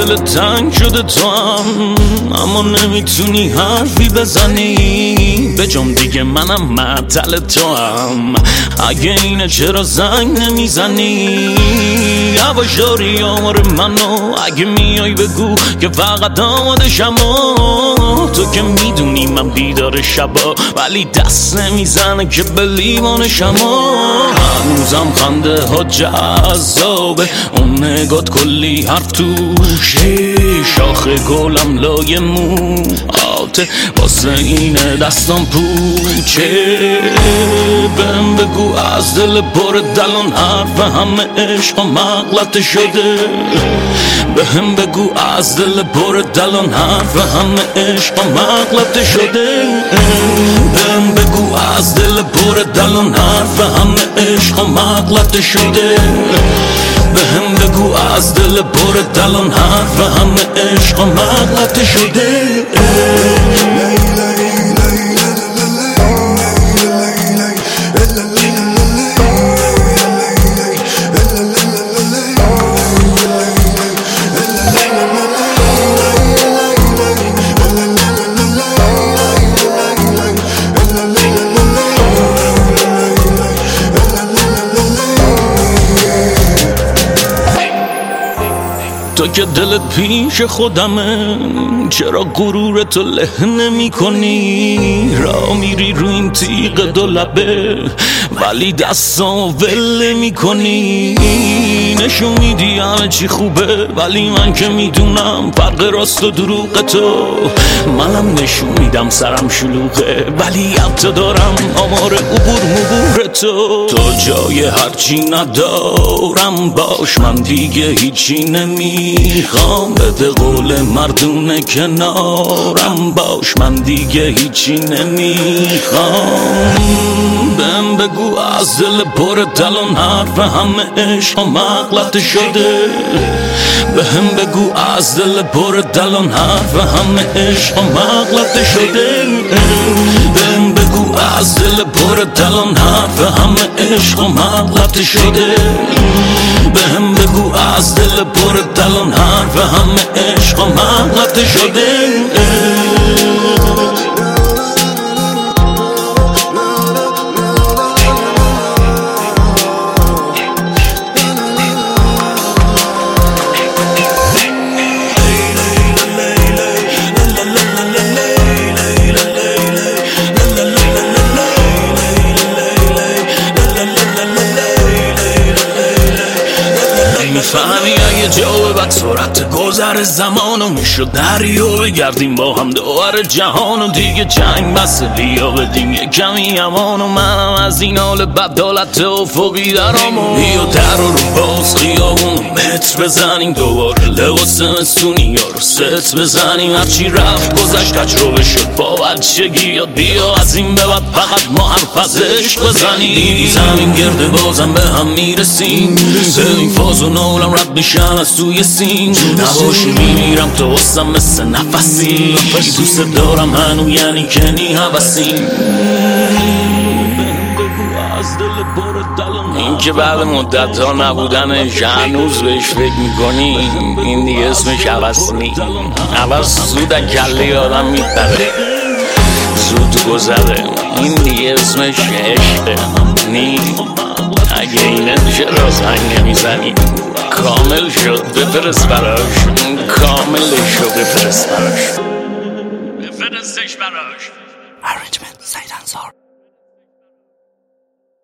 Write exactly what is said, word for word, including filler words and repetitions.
دل تنگ شده تو هم، اما نمیتونی حرفی بزنی به جام دیگه منم معطل تو هم. اگه اینه چرا زنگ نمیزنی؟ یواشاری آمار منو اگه میای بگو که فقط آمادشم. تو که میدونی من بیدار شبا ولی دست نمیزنه که به لیوانشم. هنوزم خنده ها جذابه، اون نگات کلی حرف توشه، شاخ گلم لای موهاته واسه اینه دستم پوچه. بهم بگو از دل پر دلان حرف همه عشق مغلطه شده. بهم بگو از دل پر دلان حرف همه عشق مغلطه شده. بهم بگو از دل پر دلان حرف همه عشق مغلطه شده. بهم بگو از دل پر دلان حرف همه عشق مغلطه شده. تو که دلت پیش خودمه، چرا غرور تو له نمی کنی؟ را میری رو این تیغ دو لبه ولی دستامو ول نمی کنی. نشون میدی همه چی خوبه ولی من که میدونم فرق راست و دروغ تو. منم نشون میدم سرم شلوغه ولی حتی دارم آمار عبور مبور تو. تو جای هرچی ندارم باش، من دیگه هیچی نمیخوام. بده قول مردونه کنارم باش، من دیگه هیچی نمیخوام. بهم بگو از دل پر دلان حرف همه عشق مغلطه شده. بهم بگو از دل پر دلان حرف همه عشق مغلطه شده. بهم بگو از دل پر دلان حرف همه عشق مغلطه شده. بهم بگو از دل پر دلان حرف همه عشق مغلطه شده. میفهمی اگه جا بعد سرعت گذر زمانو میشد دریا بگردیم با هم دوباره جهانو. دیگه جنگ بس بیا بدیم یه کمی امانو. منم از این حال بدالت افقی درامو. بیا در رو باز خیابونو متر بزنیم دوباره لباس مستونی یا رو ست بزنیم. هرچی رفت گذشت تجربه شد با بچگی یاد. بیا از این به بعد فقط ما حرف از عشق بزنیم. زمین گرده بازم به هم میرسیم. این فاز و نولم رد میشن از توی سین. نباشی میمیرم تو واسم مثل نفسی. دوست دارم هنو یعنی کنی حوثیم. این که بعد مدت ها نبودنش هنوز بهش فکر میکنی، این دیگه اسمش حوث نی. حوث زود کله آدم میپره، زود گذره. این دیگه اسمش عشقه نی. اگه اینه چرا زنگ نمیزنی؟ کامل شد بفرست براش، کاملش شد بفرست براش، بفرستش براش.